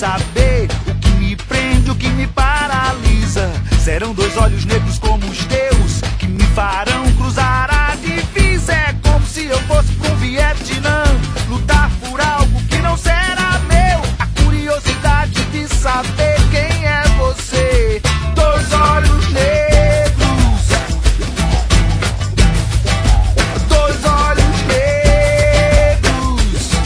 saber o que me prende, o que me paralisa. Serão dois olhos negros como os teus que me farão cruzar a divisa. É como se eu fosse pra um Vietnã lutar por algo que não será meu. A curiosidade de saber quem é você. Dois olhos negros, dois olhos negros.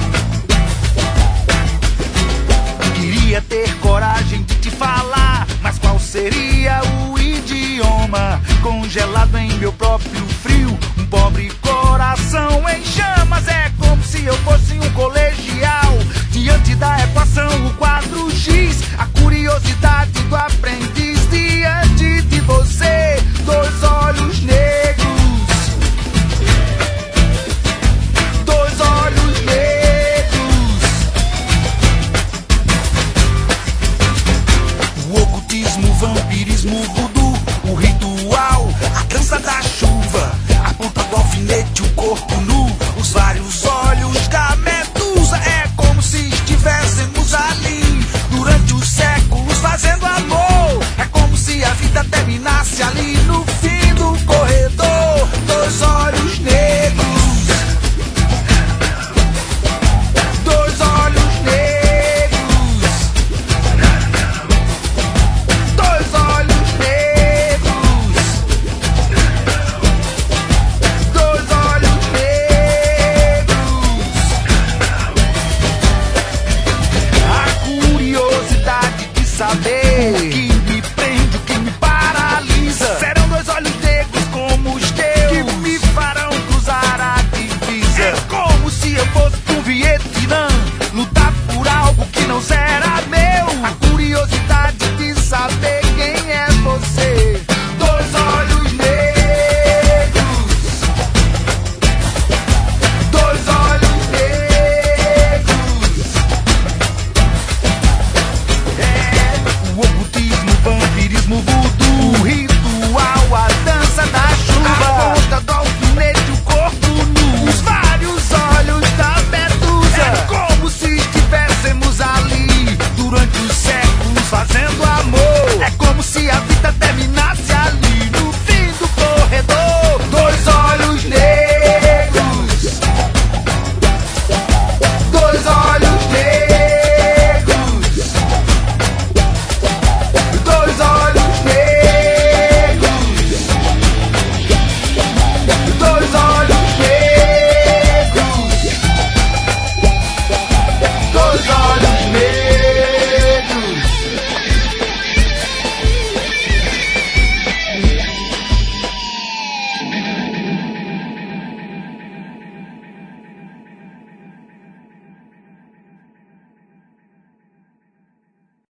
Queria ter coragem de te falar, mas qual seria o idioma? Congelado em meu próprio frio, um pobre coração em chamas. É como se eu fosse um colegial diante da equação, o quadro X. A curiosidade do aprendiz diante de você. Dois olhos negros, dois olhos negros. O ocultismo, o vampirismo, o voodoo, o ritual, a dança da chuva, a ponta do alfinete, o corpo nu, os vários olhos da medusa. É como se estivéssemos ali durante os séculos fazendo amor. É como se a vida terminasse ali no fim do corredor. Dois olhos negros, dois olhos negros, dois olhos negros, dois olhos negros. A curiosidade de saber o que me prende, o que me paralisa. Serão dois olhos negros como os teus que me farão cruzar a divisa. É como se eu fosse um Vietnã